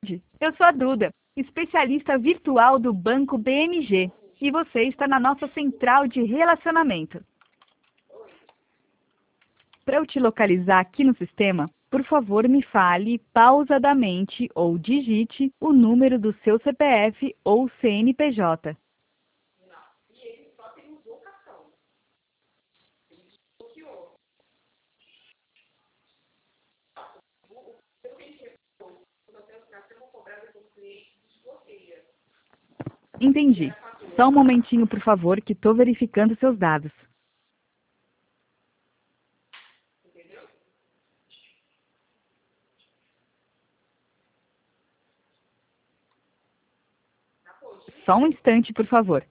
Eu sou a Duda, especialista virtual do Banco BMG, e você está na nossa central de relacionamento. Para eu te localizar aqui no sistema, por favor me fale pausadamente ou digite o número do seu CPF ou CNPJ. Entendi. Só um momentinho, por favor, que estou verificando seus dados. Só um instante, por favor.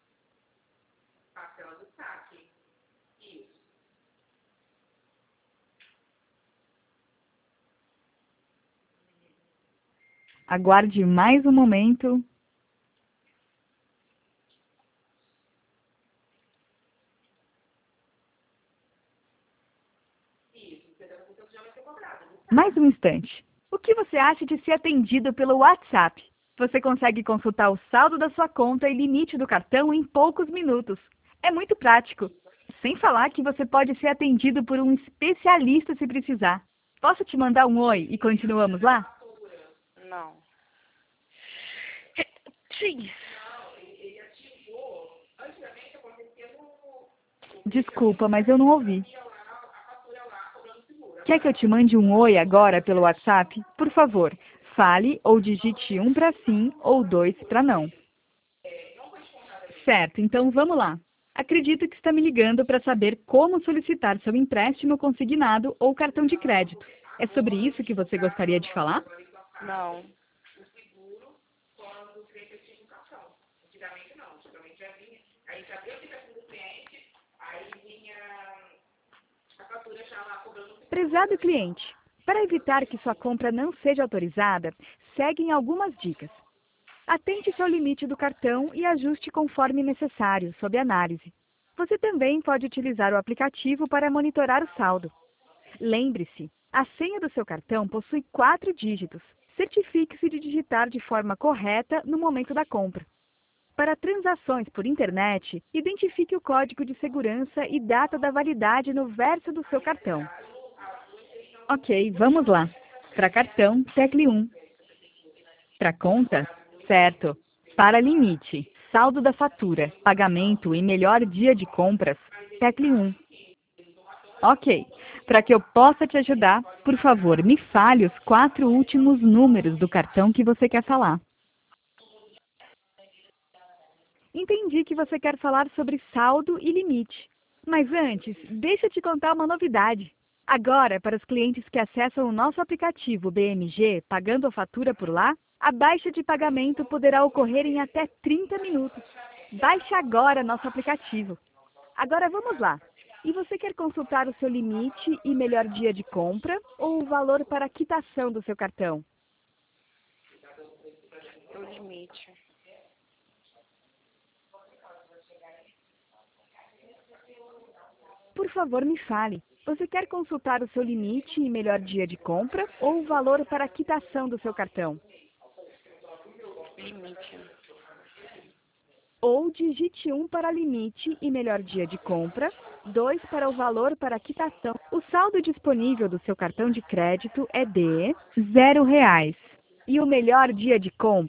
Aguarde mais um momento. Mais um instante. O que você acha de ser atendido pelo WhatsApp? Você consegue consultar o saldo da sua conta e limite do cartão em poucos minutos. É muito prático. Sem falar que você pode ser atendido por um especialista se precisar. Posso te mandar um oi e continuamos lá? Não. Sim. Desculpa, mas eu não ouvi. Quer que eu te mande um oi agora pelo WhatsApp? Por favor, fale ou digite 1 para sim ou 2 para não. Certo, então vamos lá. Acredito que está me ligando para saber como solicitar seu empréstimo consignado ou cartão de crédito. É sobre isso que você gostaria de falar? Não. Prezado cliente, para evitar que sua compra não seja autorizada, seguem algumas dicas. Atente seu limite do cartão e ajuste conforme necessário, sob análise. Você também pode utilizar o aplicativo para monitorar o saldo. Lembre-se, a senha do seu cartão possui 4 dígitos. Certifique-se de digitar de forma correta no momento da compra. Para transações por internet, identifique o código de segurança e data da validade no verso do seu cartão. Ok, vamos lá. Para cartão, tecle 1. Para conta, certo. Para limite, saldo da fatura, pagamento e melhor dia de compras, tecle 1. Ok. Para que eu possa te ajudar, por favor, me fale os 4 últimos números do cartão que você quer falar. Entendi que você quer falar sobre saldo e limite. Mas antes, deixa eu te contar uma novidade. Agora, para os clientes que acessam o nosso aplicativo BMG, pagando a fatura por lá, a baixa de pagamento poderá ocorrer em até 30 minutos. Baixe agora nosso aplicativo. Agora vamos lá. E você quer consultar o seu limite e melhor dia de compra ou o valor para a quitação do seu cartão? O limite. Por favor, me fale. Você quer consultar o seu limite e melhor dia de compra ou o valor para a quitação do seu cartão? Limite. Ou digite 1 para limite e melhor dia de compra, 2 para o valor para a quitação. O saldo disponível do seu cartão de crédito é de R$ 0. E o melhor dia de compra